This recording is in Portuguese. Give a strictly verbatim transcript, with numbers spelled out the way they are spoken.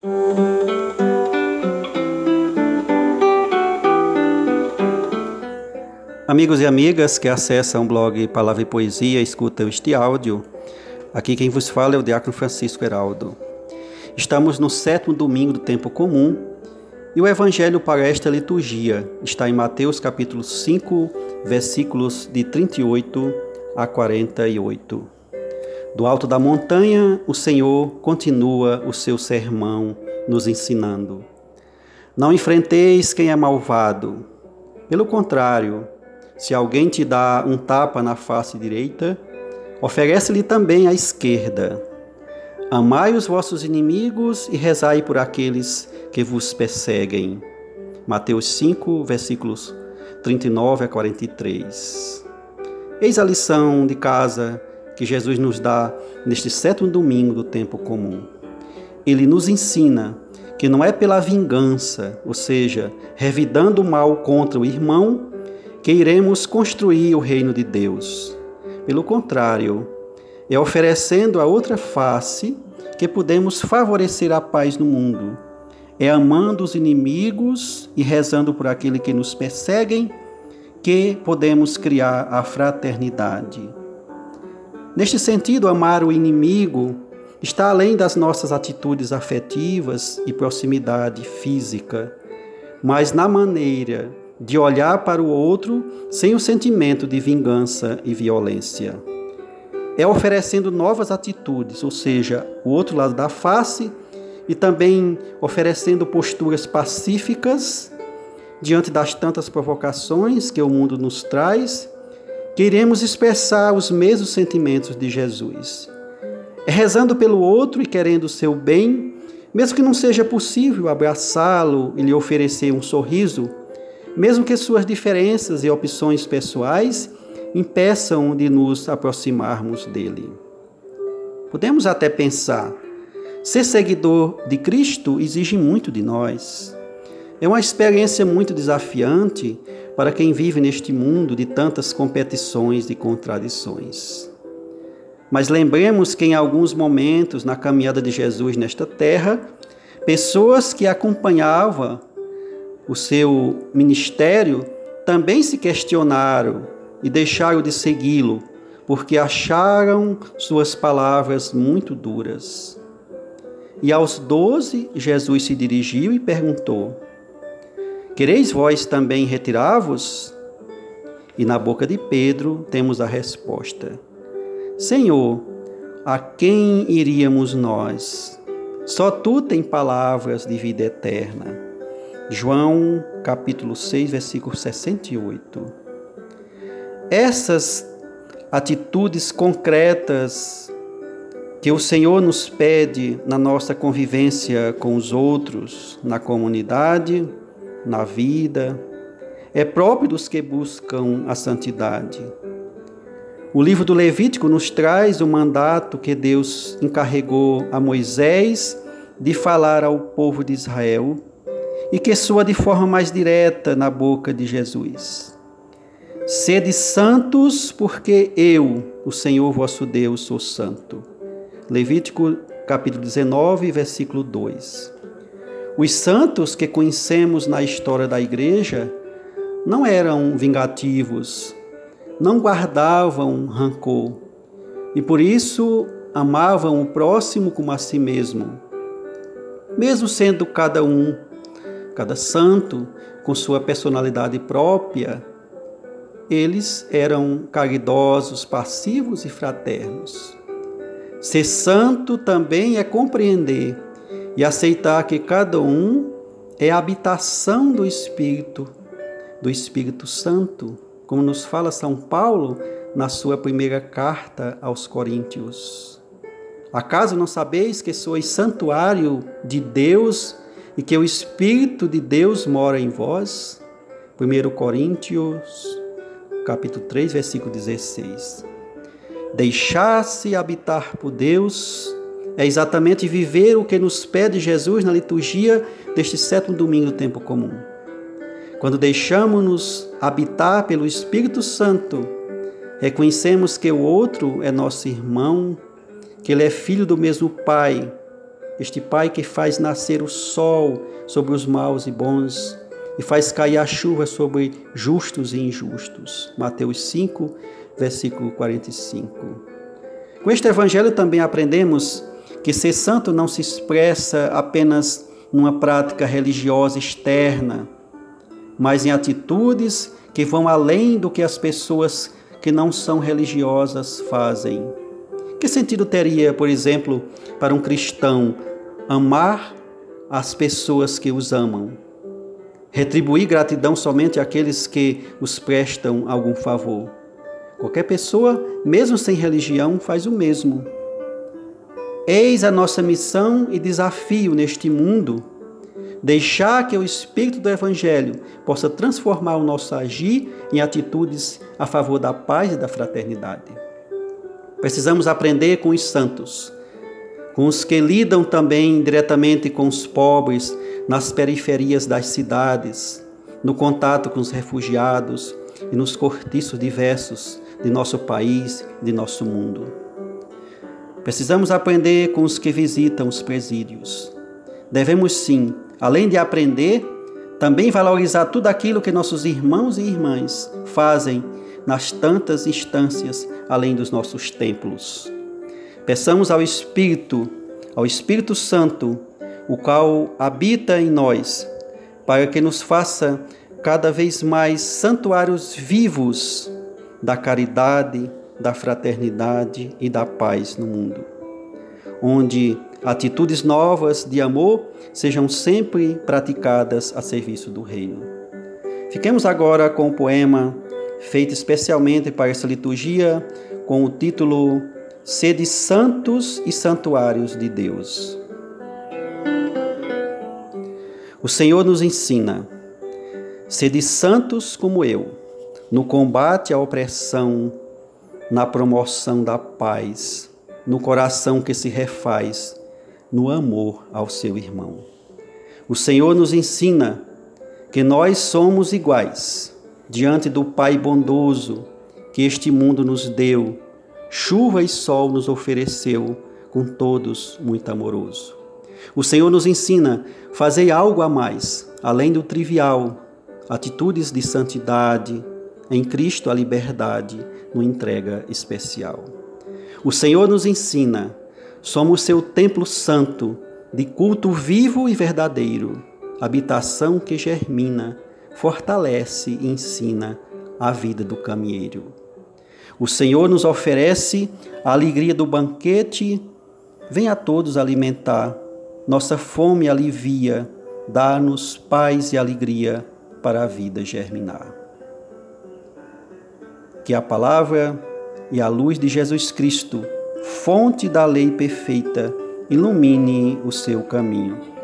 Amigos e amigas que acessam o blog Palavra e Poesia, escutam este áudio. Aqui quem vos fala é o Diácono Francisco Heraldo. Estamos no sétimo domingo do tempo comum e o evangelho para esta liturgia está em Mateus capítulo cinco, versículos de trinta e oito a quarenta e oito. Do alto da montanha, o Senhor continua o seu sermão nos ensinando. Não enfrenteis quem é malvado. Pelo contrário, se alguém te dá um tapa na face direita, oferece-lhe também a esquerda. Amai os vossos inimigos e rezai por aqueles que vos perseguem. Mateus cinco, versículos trinta e nove a quarenta e três. Eis a lição de casa que Jesus nos dá neste sétimo domingo do tempo comum. Ele nos ensina que não é pela vingança, ou seja, revidando o mal contra o irmão, que iremos construir o reino de Deus. Pelo contrário, é oferecendo a outra face que podemos favorecer a paz no mundo. É amando os inimigos e rezando por aqueles que nos perseguem que podemos criar a fraternidade. Neste sentido, amar o inimigo está além das nossas atitudes afetivas e proximidade física, mas na maneira de olhar para o outro sem o sentimento de vingança e violência. É oferecendo novas atitudes, ou seja, o outro lado da face, e também oferecendo posturas pacíficas diante das tantas provocações que o mundo nos traz, que iremos expressar os mesmos sentimentos de Jesus. É rezando pelo outro e querendo o seu bem, mesmo que não seja possível abraçá-lo e lhe oferecer um sorriso, mesmo que suas diferenças e opções pessoais impeçam de nos aproximarmos dele. Podemos até pensar, ser seguidor de Cristo exige muito de nós. É uma experiência muito desafiante para quem vive neste mundo de tantas competições e contradições. Mas lembremos que em alguns momentos na caminhada de Jesus nesta terra, pessoas que acompanhavam o seu ministério também se questionaram e deixaram de segui-lo, porque acharam suas palavras muito duras. E aos doze, Jesus se dirigiu e perguntou: quereis vós também retirar-vos? E na boca de Pedro temos a resposta: Senhor, a quem iríamos nós? Só tu tens palavras de vida eterna. João, capítulo seis, versículo sessenta e oito. Essas atitudes concretas que o Senhor nos pede na nossa convivência com os outros, na comunidade, na vida, é próprio dos que buscam a santidade. O livro do Levítico nos traz o mandato que Deus encarregou a Moisés de falar ao povo de Israel e que soa de forma mais direta na boca de Jesus. Sede santos, porque eu, o Senhor vosso Deus, sou santo. Levítico capítulo dezenove, versículo dois. Os santos que conhecemos na história da igreja não eram vingativos, não guardavam rancor e por isso amavam o próximo como a si mesmo. Mesmo sendo cada um, cada santo, com sua personalidade própria, eles eram caridosos, passivos e fraternos. Ser santo também é compreender e aceitar que cada um é a habitação do Espírito, do Espírito Santo, como nos fala São Paulo na sua primeira carta aos Coríntios. Acaso não sabeis que sois santuário de Deus e que o Espírito de Deus mora em vós? primeira Coríntios, capítulo três, versículo dezesseis. Deixar-se habitar por Deus é exatamente viver o que nos pede Jesus na liturgia deste sétimo domingo do tempo comum. Quando deixamos-nos habitar pelo Espírito Santo, reconhecemos que o outro é nosso irmão, que ele é filho do mesmo Pai, este Pai que faz nascer o sol sobre os maus e bons e faz cair a chuva sobre justos e injustos. Mateus cinco, versículo quarenta e cinco. Com este evangelho também aprendemos que ser santo não se expressa apenas numa prática religiosa externa, mas em atitudes que vão além do que as pessoas que não são religiosas fazem. Que sentido teria, por exemplo, para um cristão amar as pessoas que os amam? Retribuir gratidão somente àqueles que os prestam algum favor? Qualquer pessoa, mesmo sem religião, faz o mesmo. Eis a nossa missão e desafio neste mundo: deixar que o Espírito do Evangelho possa transformar o nosso agir em atitudes a favor da paz e da fraternidade. Precisamos aprender com os santos, com os que lidam também diretamente com os pobres, nas periferias das cidades, no contato com os refugiados e nos cortiços diversos de nosso país, de nosso mundo. Precisamos aprender com os que visitam os presídios. Devemos sim, além de aprender, também valorizar tudo aquilo que nossos irmãos e irmãs fazem nas tantas instâncias além dos nossos templos. Peçamos ao Espírito, ao Espírito Santo, o qual habita em nós, para que nos faça cada vez mais santuários vivos da caridade, da fraternidade e da paz no mundo, onde atitudes novas de amor sejam sempre praticadas a serviço do reino. Fiquemos agora com o poema feito especialmente para essa liturgia, com o título Sede Santos e Santuários de Deus. O Senhor nos ensina: sede santos como eu, no combate à opressão, na promoção da paz, no coração que se refaz, no amor ao seu irmão. O Senhor nos ensina que nós somos iguais diante do Pai bondoso que este mundo nos deu, chuva e sol nos ofereceu, com todos muito amoroso. O Senhor nos ensina: fazei algo a mais, além do trivial, atitudes de santidade, em Cristo a liberdade, no entrega especial. O Senhor nos ensina: somos seu templo santo, de culto vivo e verdadeiro, habitação que germina, fortalece e ensina a vida do caminheiro. O Senhor nos oferece a alegria do banquete, vem a todos alimentar, nossa fome alivia, dá-nos paz e alegria para a vida germinar. Que a palavra e a luz de Jesus Cristo, fonte da lei perfeita, ilumine o seu caminho.